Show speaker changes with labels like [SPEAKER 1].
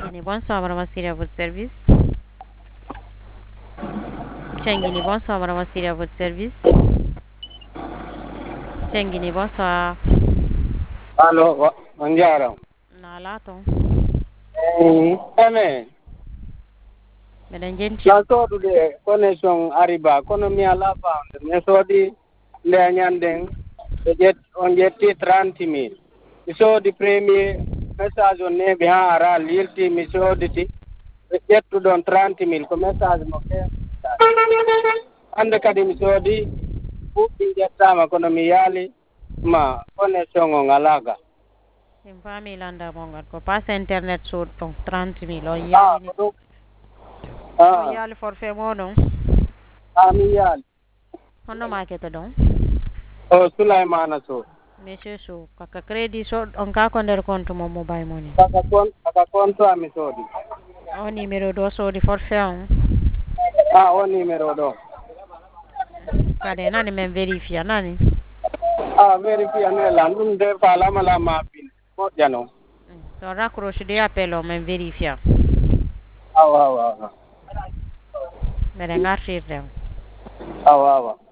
[SPEAKER 1] Chengini, bonsoir, madame Assiri, à votre service. Chengini, bonsoir, madame Assiri, à votre service. Chengini, bonsoir.
[SPEAKER 2] Allo, buongiorno.
[SPEAKER 1] Nalato.
[SPEAKER 2] Eme,
[SPEAKER 1] Meɗen jenti.
[SPEAKER 2] la sodude connexion arriba kono mi ala famde mi soodi nde ñanden on ƴetti 30 000 mi soodi premier message o neeɓi ha ara lirti mi sooditi ɓe ƴettuɗon 30 000 ko message mo fe hande kadi mi soodi ɓuuɓɗi ƴettama kono mi yaali ma connexion o ngalaga
[SPEAKER 1] Min faami landamo ngal ko passe internet sood ɗon 30 000 on
[SPEAKER 2] ko
[SPEAKER 1] yaalini
[SPEAKER 2] ɗum
[SPEAKER 1] on yaali forfait moɗon
[SPEAKER 2] mi yaali
[SPEAKER 1] honno makete ɗon
[SPEAKER 2] o Souleymana Sow
[SPEAKER 1] monsieur Sow kaka crédit sood on ka ko nder compte mo mobile money
[SPEAKER 2] kaka compte ami soodi
[SPEAKER 1] o numéro ɗo soodi forfait on
[SPEAKER 2] o numéro ɗo
[SPEAKER 1] kadi nani min vérifier nani
[SPEAKER 2] vérifié nelan ɗum de falamala ma bin moƴƴa noon
[SPEAKER 1] so raccroche de appel o min vérifier
[SPEAKER 2] awa
[SPEAKER 1] mbeɗa gartirde on
[SPEAKER 2] awa